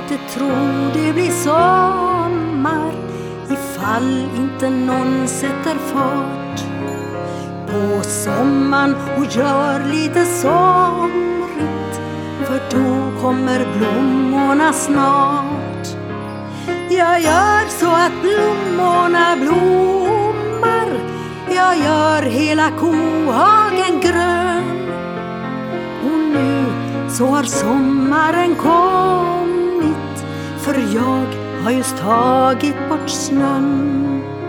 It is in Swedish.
inte tro det blir sommar ifall inte någon sätter fart på sommaren och gör lite somrigt, för då kommer blommorna snart. Jag gör så att blommorna blommar, jag gör hela kohagen grön. Och nu så har sommaren kommit, för jag har just tagit bort snön.